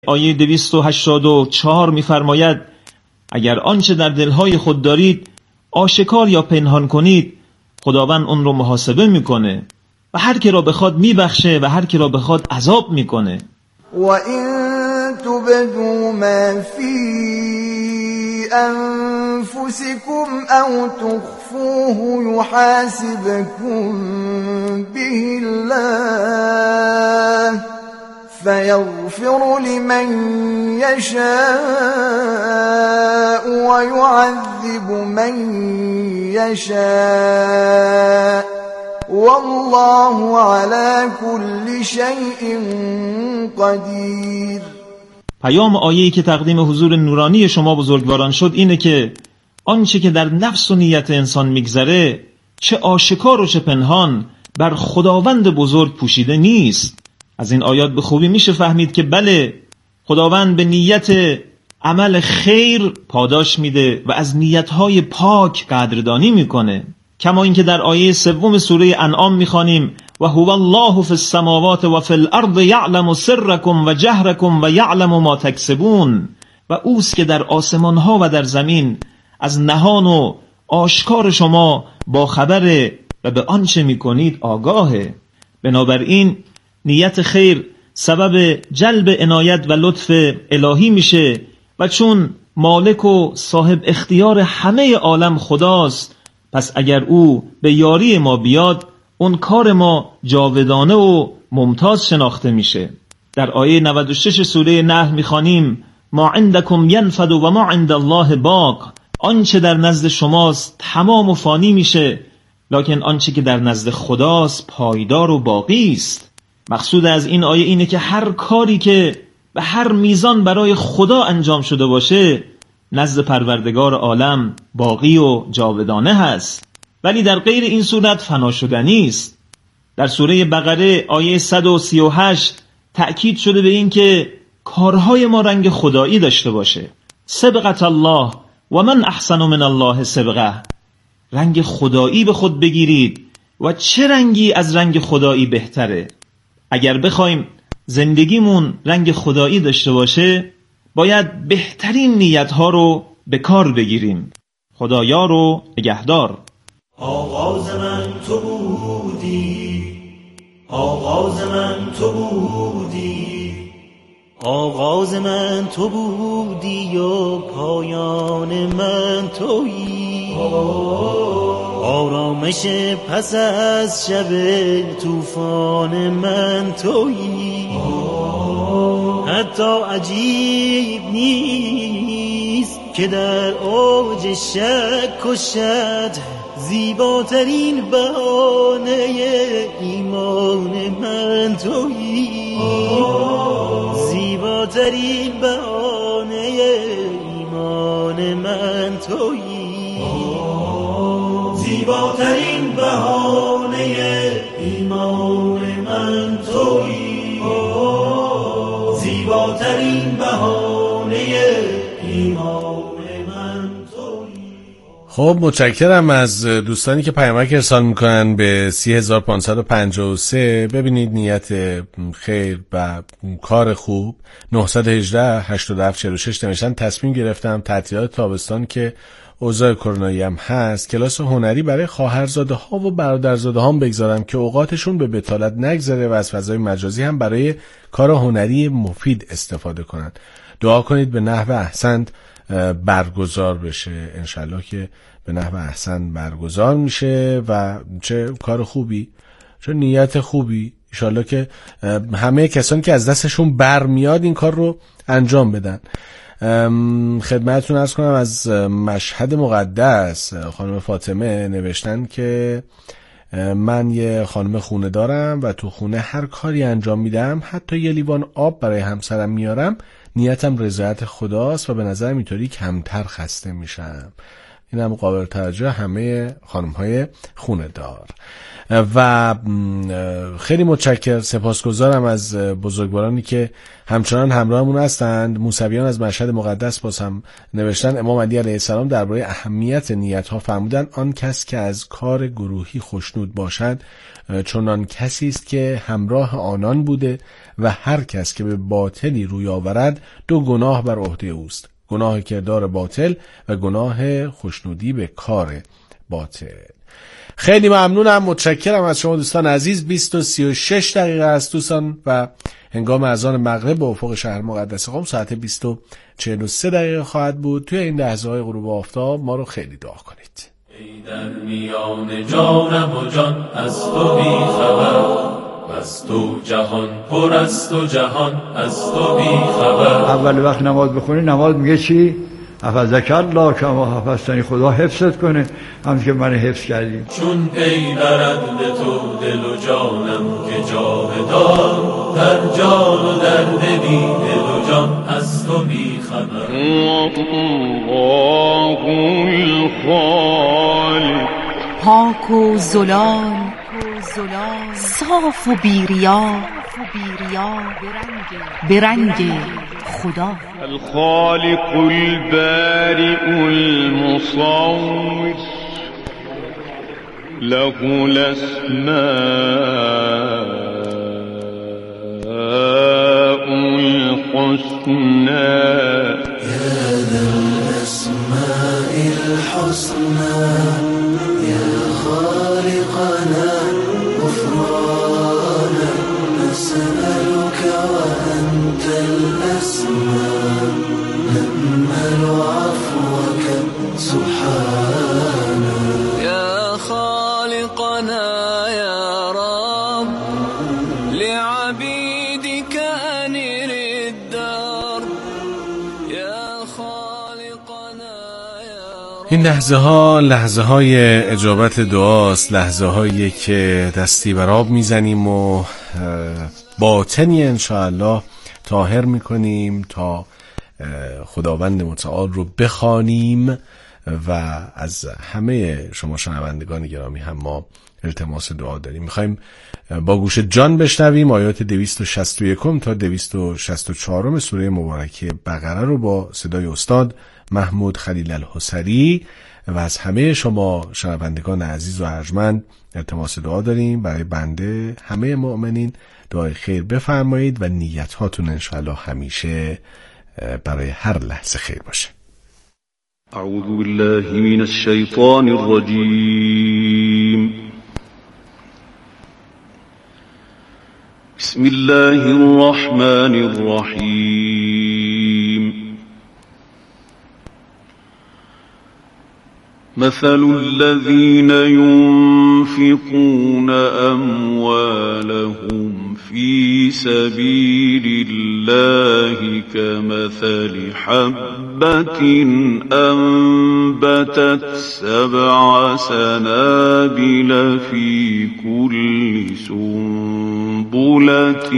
آیه 284 می‌فرماید اگر آنچه در دلهای خود دارید آشکار یا پنهان کنید خداوند اون رو محاسبه میکنه و هر کی را بخواد میبخشه و هر کی را بخواد عذاب میکنه. و این تبدوا ما فی انفسکم او تخفوه یحاسبکم به الله فيغفر لمن يشاء ويعذب من يشاء والله على كل شيء قدير. پیام آیه‌ای که تقدیم حضور نورانی شما بزرگواران شد اینه که آنچه که در نفس و نیت انسان میگذره چه آشکار و چه پنهان بر خداوند بزرگ پوشیده نیست. از این آیات به خوبی میشه فهمید که بله، خداوند به نیت عمل خیر پاداش میده و از نیتهای پاک قدردانی میکنه، کما اینکه در آیه 3 سوره انعام میخوانیم و هو الله فی السماوات و فی الارض یعلم سرکم و جهرکم و یعلم ما تکسبون، و اوست که در آسمان ها و در زمین از نهان و آشکار شما با خبره و به آنچه میکنید آگاهه. بنابراین نیت خیر سبب جلب عنایت و لطف الهی میشه و چون مالک و صاحب اختیار همه عالم خداست، پس اگر او به یاری ما بیاد اون کار ما جاودانه و ممتاز شناخته میشه. در آیه 96 سوره نحل میخوانیم ما عندکم ینفد و ما عند الله باق، آنچه در نزد شماست تمام و فانی میشه لکن آنچه که در نزد خداست پایدار و باقی است. مقصود از این آیه اینه که هر کاری که به هر میزان برای خدا انجام شده باشه نزد پروردگار عالم باقی و جاودانه هست، ولی در غیر این صورت فنا شدنی است. در سوره بقره آیه 138 تأکید شده به این که کارهای ما رنگ خدایی داشته باشه. سبقت الله و من احسن من الله سبقه، رنگ خدایی به خود بگیرید و چه رنگی از رنگ خدایی بهتره. اگر بخوایم زندگیمون رنگ خدایی داشته باشه باید بهترین نیتها رو به کار بگیریم. خدایا رو نگهدار. آغاز من تو بودی، آغاز من تو بودی، آغاز من تو بودی و پایان من تویی، آرامش پس از شب طوفان من تویی. حتی عجیب نیست که در اوج شک و شد زیباترین بهانه ایمان من تویی، زیباترین بهانه ایمان من تویی، زیباترین بهانه ایمان من تویی، زیباترین بهانه ایمان من تویی. خب متشکرم از دوستانی که پیامک ارسال میکنن به 3553. ببینید نیت خیر و کار خوب 918 8746 نوشتن تصمیم گرفتم تعطیلات تابستان که اوضاع کرونایی هم هست کلاس هنری برای خواهرزاده ها و برادرزاده هام بگذارم که اوقاتشون به بطالت نگذره و از فضای مجازی هم برای کار هنری مفید استفاده کنند. دعا کنید به نحو احسن برگزار بشه. انشالله که به نحو احسن برگزار میشه و چه کار خوبی، چه نیت خوبی. انشالله که همه کسانی که از دستشون برمیاد این کار رو انجام بدن. خدمتتون عرض کنم از مشهد مقدس خانم فاطمه نوشتن که من یه خانم خونه دارم و تو خونه هر کاری انجام میدم، حتی یه لیوان آب برای همسرم میارم، نیتم رضایت خداست و به نظرم اینطوری کمتر خسته میشم. این هم قابل توجه همه خانم‌های خونه دار. و خیلی متشکر، سپاسگزارم از بزرگوارانی که همچنان همراهمون هستند. موسویان از مشهد مقدس باز هم نوشتن امام علی علیه السلام درباره اهمیت نیت‌ها فرمودن آن کس که از کار گروهی خوشنود باشد چنان کسی است که همراه آنان بوده و هر کس که به باطلی روی آورد دو گناه بر عهده اوست، گناه کردار باطل و گناه خوشنودی به کار باطل. خیلی ممنونم، متشکرم از شما دوستان عزیز. 20:36 است دوستان و هنگام اذان مغرب به افق شهر مقدس قم ساعت 20:43 خواهد بود. توی این لحظه‌های غروب آفتاب ما رو خیلی دعا کنید. ای در میان جانم و جان از تو بی خبر، از تو جهان پر است و جهان از تو بی خبر. اول وقت نماز بخونی نماز میگه چی؟ حفظک الله کما حفظتنی، خدا حفظت کنه همون که من حفظ کردی. چون پی برد به تو دل و جانم که جاودان، در جان و در بی دل و جان از تو بی خبر. پاک و زلال صاف و بیریا به رنگ خدا. الخالق البارئ المصور له الاسماء الحسنى. يا ذا الأسماء الحسنى يا خالقنا غفرانا نسألك وأنت الأسماء نأمل عفوك سبحانا. يا خالقنا يا رب لعبيدك أنر الدار يا خالقنا يا رب. این لحظه های اجابت دعاست، لحظه هایی که دستی بر آب میزنیم و باطنی انشاءالله طاهر میکنیم تا خداوند متعال رو بخوانیم. و از همه شما شنوندگان گرامی هم ما التماس دعا داریم. میخوایم با گوش جان بشنویم آیات 261 تا 264 سوره مبارکه بقره رو با صدای استاد محمود خلیل الحسری. و از همه شما شنوندگان عزیز و ارجمند التماس دعا داریم برای بنده همه مؤمنین دعای خیر بفرمایید و نیت هاتون انشاءالله همیشه برای هر لحظه خیر باشه. اعوذ بالله من الشیطان الرجیم. بسم الله الرحمن الرحیم. مثل الذين ينفقون أموالهم في سبيل الله كمثل حبة أنبتت 7 سنابل في كل سنبلة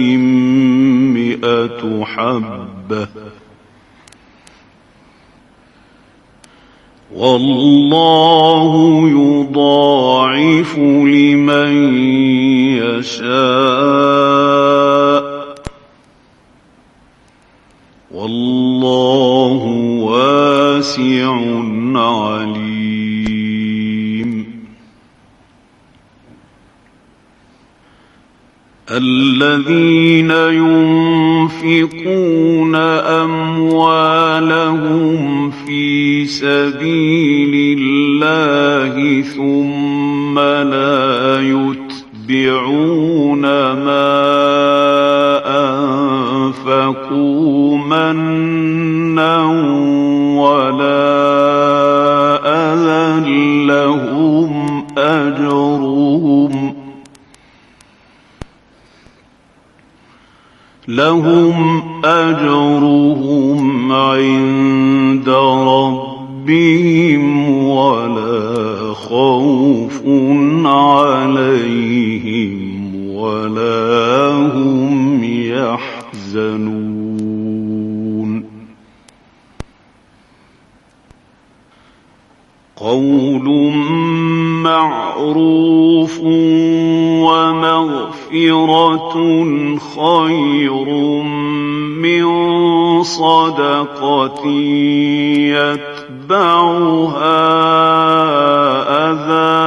100 حبة والله يضاعف لمن يشاء والله واسع عليم. الذين ينفقون أموالهم في سبيل الله ثم لا يتبعون ما أنفقوا منا ولا أذى لهم أجرهم عند ربهم ولا خوف عليهم ولا هم يحزنون. قول معروف ومغفرة خير من صدقة يتبعها أذى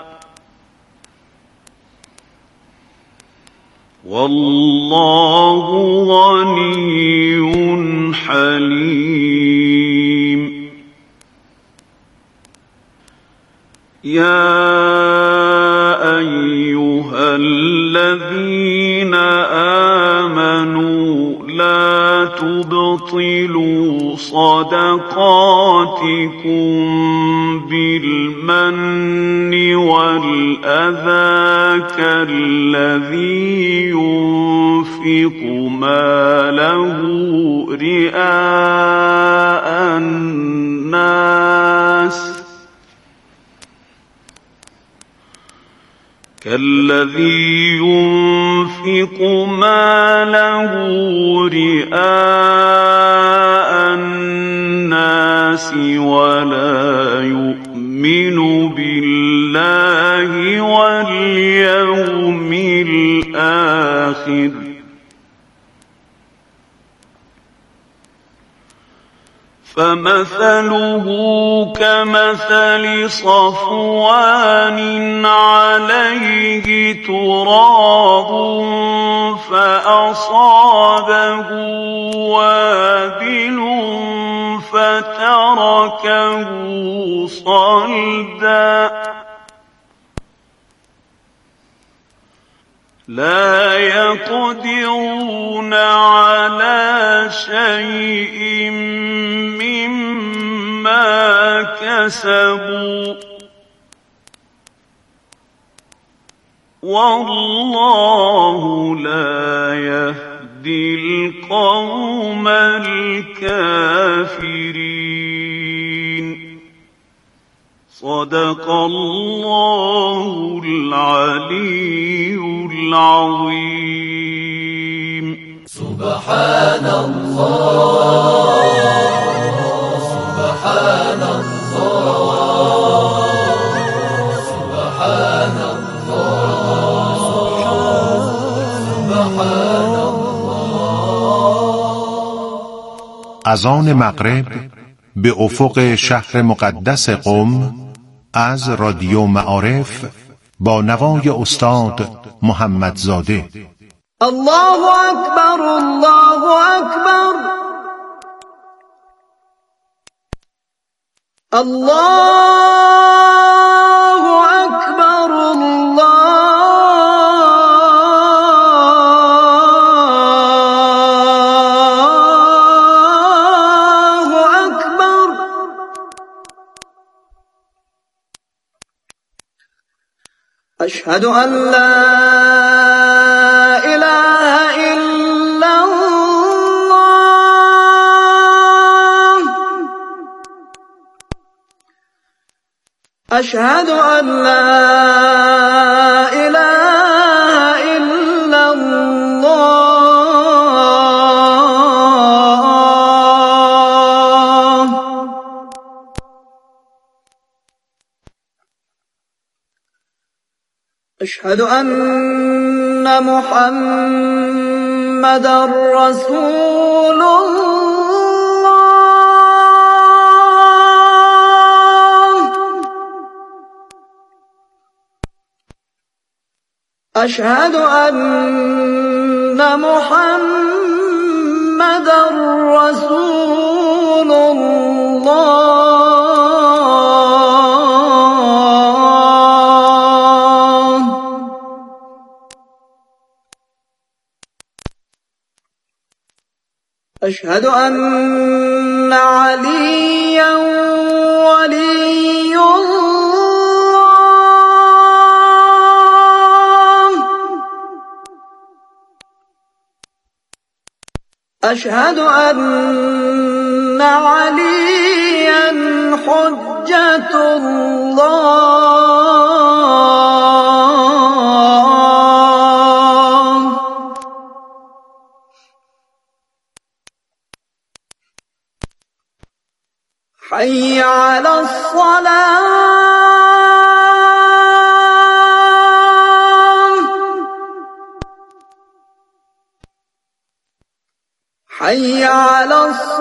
والله غني حليم. يا أيها الذين آمنوا لا تبطلوا صدقاتكم بالمن والأذى كالذي ينفق ماله رئاء الناس ولا يؤمن بالله واليوم الآخر فمثله كمثل صفوان عليه تراب فأصابه وابل فتركه صلدا لا يقدرون على شيء مما كسبوا والله لا يهدي القوم الكافرين. صدق الله العلي العظيم. سبحان الله سبحان الله سبحان الله سبحان الله. اذان مغرب به افق شهر مقدس قم از رادیو معارف با نوای استاد محمدزاده. الله أكبر الله أكبر الله أكبر الله أكبر. أشهد أن لا أشهد أن لا إله إلا الله. أشهد أن محمدًا رسول الله. أشهد أن محمدًا رسول الله. أشهد أن عليًّا ولي أشهد أن عليا حجة الله. حي على الصلاة حي على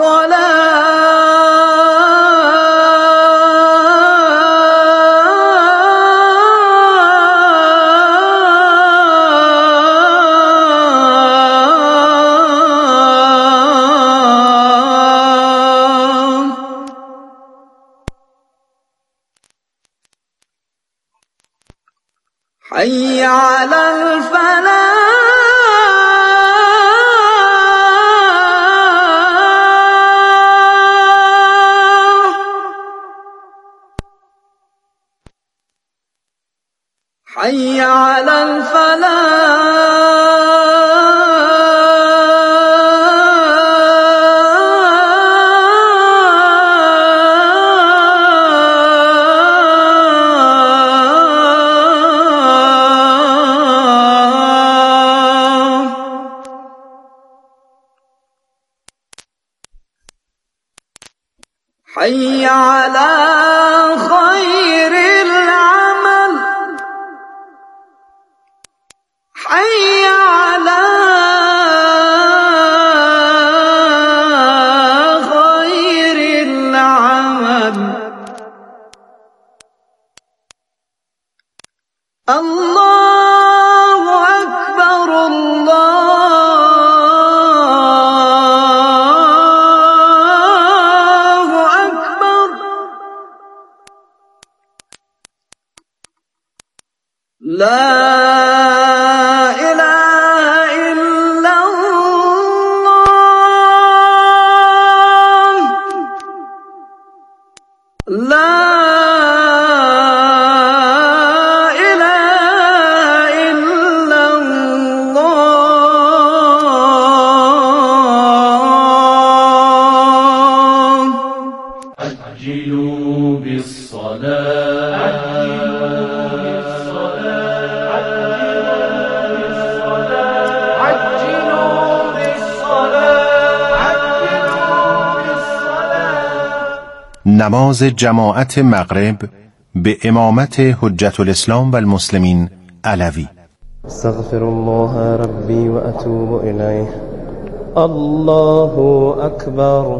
حي على الفلاح حي على حي على خير العمل حي على خير العمل الله أكبر الله أكبر لا عجلوا بالصلاة نماز جماعت مغرب به امامت حجت الاسلام و المسلمین علوی. استغفر الله ربي وأتوب إليه. الله أكبر.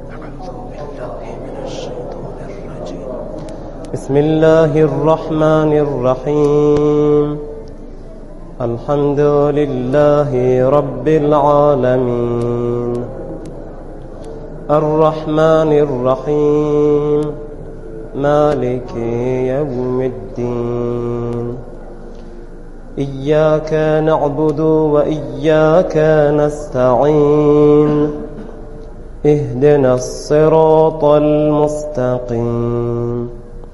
بسم الله الرحمن الرحيم. الحمد لله رب العالمين الرحمن الرحيم مالك يوم الدين إياك نعبد وإياك نستعين اهدنا الصراط المستقيم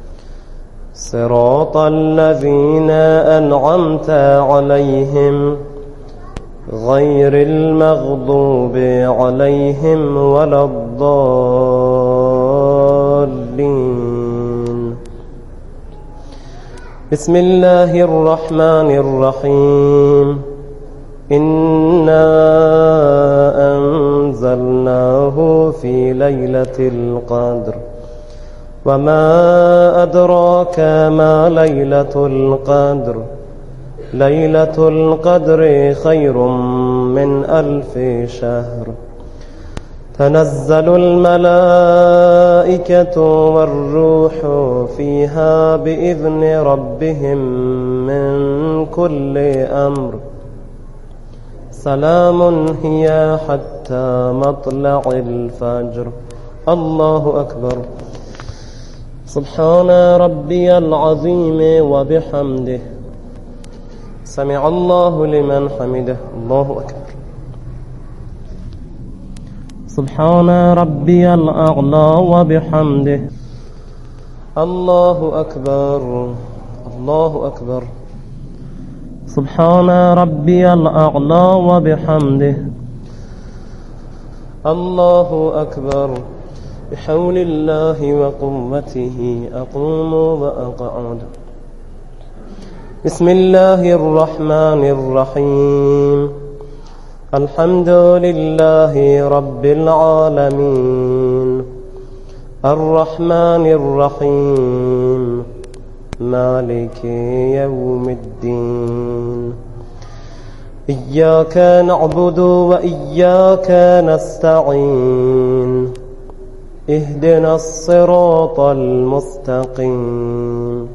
صراط الذين أنعمت عليهم غير المغضوب عليهم ولا الضالين. بسم الله الرحمن الرحيم. إنا أنزلناه في ليلة القدر وما أدراك ما ليلة القدر ليلة القدر خير من 1000 شهر. تنزل الملائكة والروح فيها بإذن ربهم من كل أمر سلام هي حتى مطلع الفجر. الله أكبر. سبحان ربي العظيم وبحمده سمع الله لمن حمده. الله أكبر. سبحان ربي الأعلى وبحمده. الله أكبر. الله أكبر. سبحان ربي الأعلى وبحمده. الله أكبر. بحول الله وقوته أقوم وأقعد. بسم الله الرحمن الرحيم. الحمد لله رب العالمين الرحمن الرحيم مالك يوم الدين إياك نعبد وإياك نستعين اهدنا الصراط المستقيم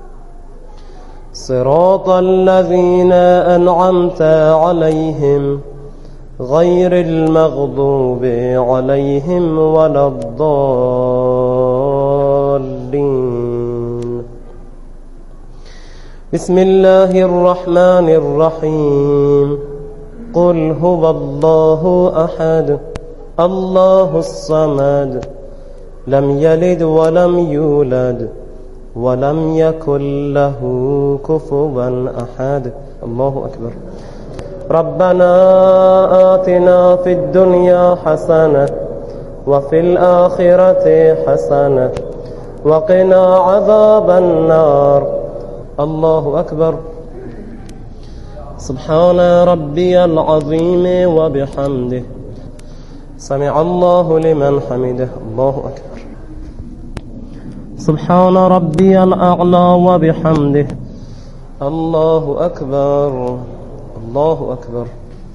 صراط الذين أنعمت عليهم غير المغضوب عليهم ولا الضالين بسم الله الرحمن الرحيم قل هو الله أحد الله الصمد لم يلد ولم يولد ولم يكن له كفوا أحد الله أكبر ربنا آتنا في الدنيا حسنة وفي الآخرة حسنة وقنا عذاب النار الله أكبر سبحان ربي العظيم وبحمده سمع الله لمن حمده الله أكبر سبحان ربي الأعلى وبحمده الله أكبر الله أكبر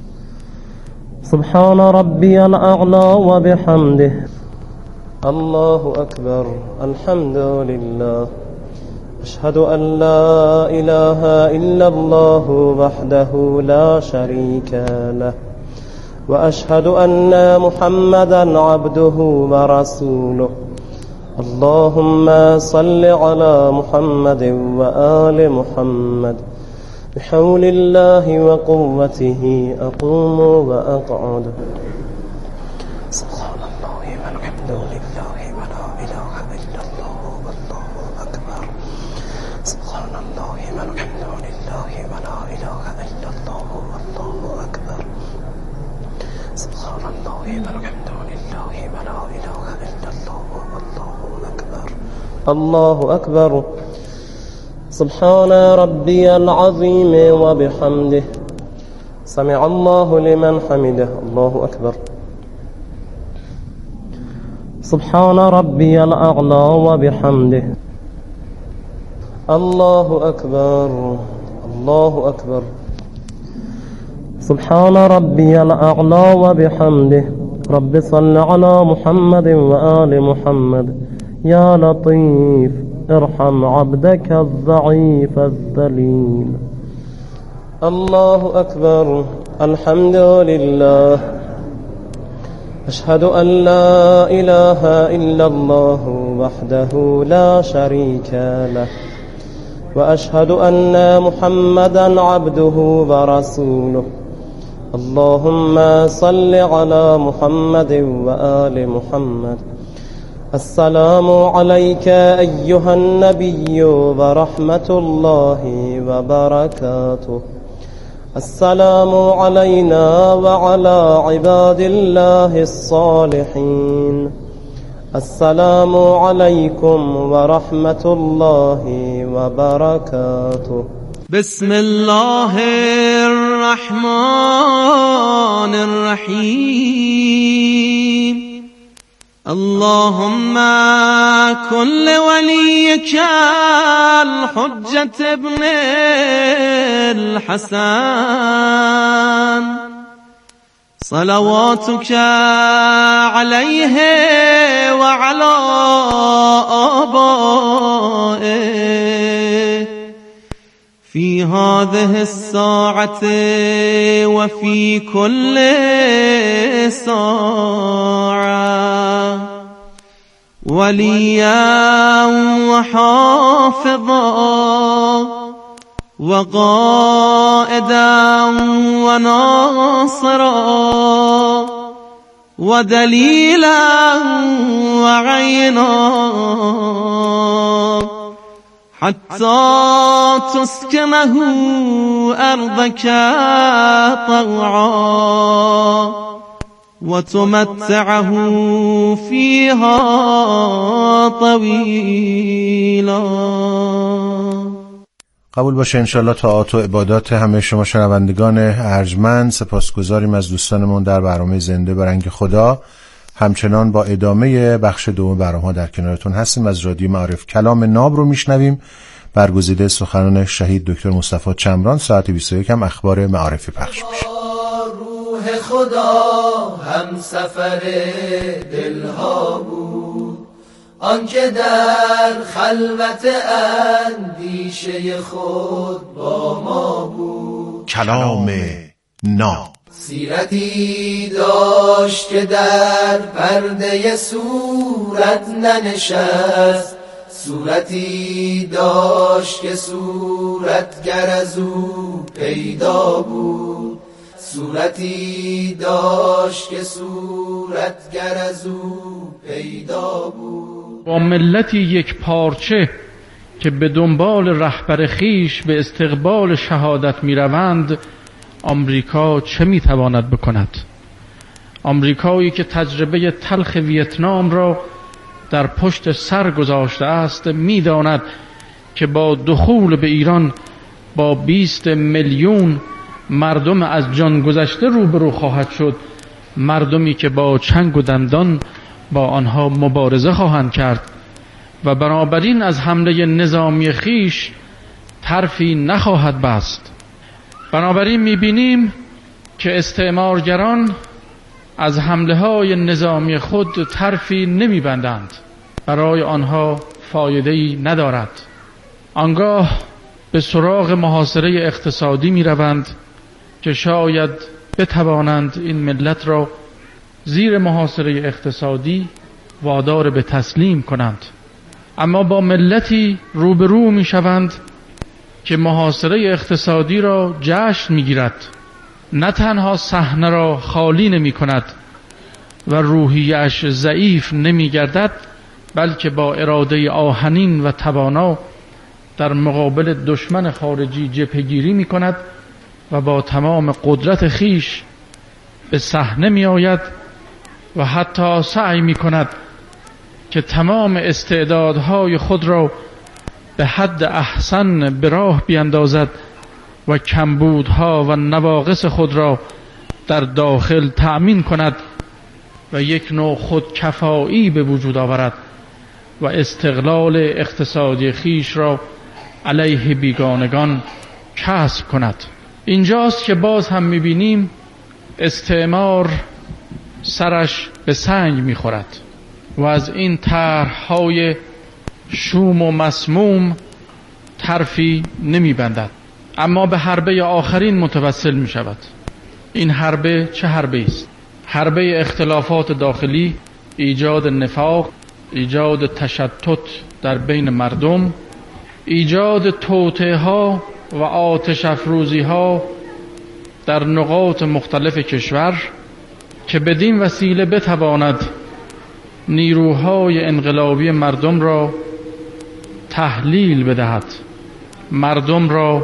سبحان ربي الأعلى وبحمده الله أكبر الحمد لله أشهد أن لا إله إلا الله وحده لا شريك له وأشهد أن محمدا عبده ورسوله اللهم صل على محمد وآل محمد بحول الله وقوته أقوم وأقعد سبحان الله والحمد لله ولا إله إلا الله والله أكبر سبحان الله والحمد لله ولا إله إلا الله والله أكبر سبحان الله والحمد لله ولا إله إلا الله والله أكبر الله أكبر سبحان ربي العظيم وبحمده سمع الله لمن حمده الله أكبر سبحان ربي الأعلى وبحمده الله أكبر الله أكبر سبحان ربي الأعلى وبحمده رب صل على محمد وآل محمد يا لطيف ارحم عبدك الضعيف الذليل الله أكبر الحمد لله أشهد أن لا إله إلا الله وحده لا شريك له وأشهد أن محمدا عبده ورسوله اللهم صل على محمد وآل محمد السلام عليك أيها النبي ورحمة الله وبركاته السلام علينا وعلى عباد الله الصالحين السلام عليكم ورحمة الله وبركاته بسم الله الرحمن الرحيم اللهم كن لوليك الحجة ابن الحسن صلواتك عليه وعلى آبائه في هذه الساعة وفي كل ساعة وليا وحافظا وقائدا وناصرا ودليلا وعينا حتى تسكنه أرضك طوعا وتمتعه فيها طويلا. قبول باشه انشالله طاعات و عبادات همه شما شنوندگان ارجمند. سپاسگزاریم از دوستانمون در برنامه زنده برنگ خدا. همچنان با ادامه بخش دوم برنامه‌ها در کنارتون هستیم. از رادیو معارف کلام ناب رو میشنویم، برگزیده سخنان شهید دکتر مصطفی چمران. ساعت 21 هم اخبار معارفی پخش میشه. روح خدا هم سفر دلها بود، آنکه در خلوت اندیشه خود با ما بود. کلام ناب سیرتی داشت که در پرده صورت ننشست، صورتی داشت که صورتگر از او پیدا بود، صورتی داشت که صورتگر از او پیدا بود. با ملتی یک پارچه که به دنبال رهبر خیش به استقبال شهادت می روند، آمریکا چه می تواند بکند؟ آمریکایی که تجربه تلخ ویتنام را در پشت سر گذاشته است، می داند که با دخول به ایران با 20 میلیون مردم از جان گذشته روبرو خواهد شد، مردمی که با چنگ و دندان با آنها مبارزه خواهند کرد و بنابراین از حمله نظامی خیش طرفی نخواهد بست. بنابراین می‌بینیم که استعمارگران از حمله‌های نظامی خود طرفی نمی‌بندند، برای آنها فایده‌ای ندارد. آنگاه به سراغ محاصره اقتصادی می‌روند که شاید بتوانند این ملت را زیر محاصره اقتصادی وادار به تسلیم کنند. اما با ملتی روبرو می‌شوند که محاصره اقتصادی را جشن می‌گیرد، نه تنها صحنه را خالی نمی‌کند و روحیه‌اش ضعیف نمی‌گردد، بلکه با اراده آهنین و توانا در مقابل دشمن خارجی جبهه‌گیری می‌کند و با تمام قدرت خیش به صحنه می‌آید و حتی سعی می‌کند که تمام استعدادهای خود را به حد احسن به راه بیندازد و کمبودها و نواقص خود را در داخل تأمین کند و یک نوع خودکفایی به وجود آورد و استقلال اقتصادی خیش را علیه بیگانگان کسب کند. اینجاست که باز هم می‌بینیم استعمار سرش به سنگ می‌خورد و از این طرح‌های شوم و مسموم طرفی نمی‌بندد، اما به حربه آخرین متوسل می‌شود. این حربه چه حربه است؟ حربه اختلافات داخلی، ایجاد نفاق، ایجاد تشتت در بین مردم، ایجاد توطئه‌ها و آتش افروزی‌ها در نقاط مختلف کشور که بدین وسیله بتواند نیروهای انقلابی مردم را تحلیل بدهد، مردم را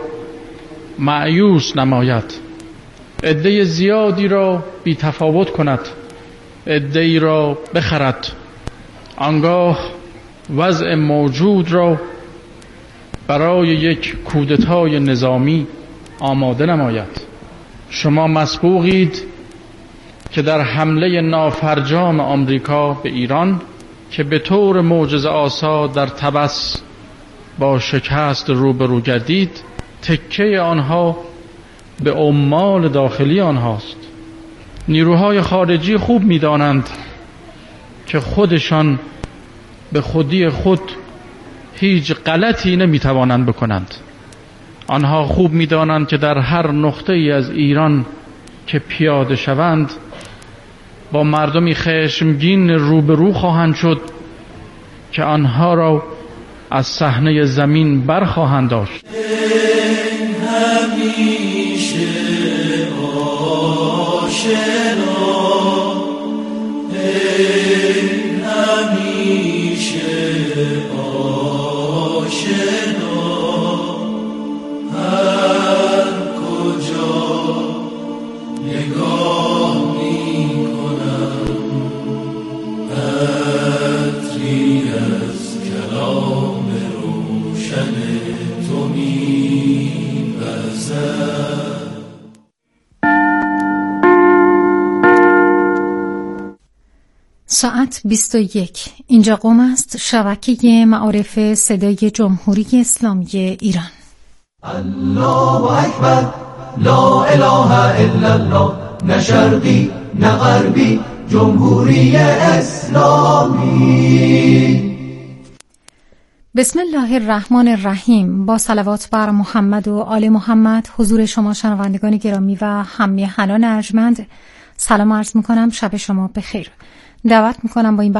مأیوس نماید، عده زیادی را بی تفاوت کند، عده‌ای را بخرد، آنگاه وضع موجود را برای یک کودتای نظامی آماده نماید. شما مسبوقید که در حمله نافرجام آمریکا به ایران که به طور معجزه آسا در طبس با شکست روبرو گردید، تکه آنها به عمال داخلی آنهاست. نیروهای خارجی خوب می‌دانند که خودشان به خودی خود هیچ غلطی نمی‌توانند بکنند. آنها خوب می‌دانند که در هر نقطه‌ای از ایران که پیاده شوند با مردمی خشمگین روبرو خواهند شد که آنها را از صحنه زمین برخواهند داشت. همیشه آشنا، همیشه آشنا، هر کجا نگاه می کنم عطری از کلام روشن تو می وزد. ساعت 21. اینجا قم است، شبکه معارف صدای جمهوری اسلامی ایران. الله اکبر، لا اله الا الله، نه شرقی نه غربی، جمهوری اسلامی. بسم الله الرحمن الرحیم. با صلوات بر محمد و آل محمد حضور شما شنوندگان گرامی و هم میهنان ارجمند سلام عرض میکنم. شب شما بخیر. دعوت میکنم با این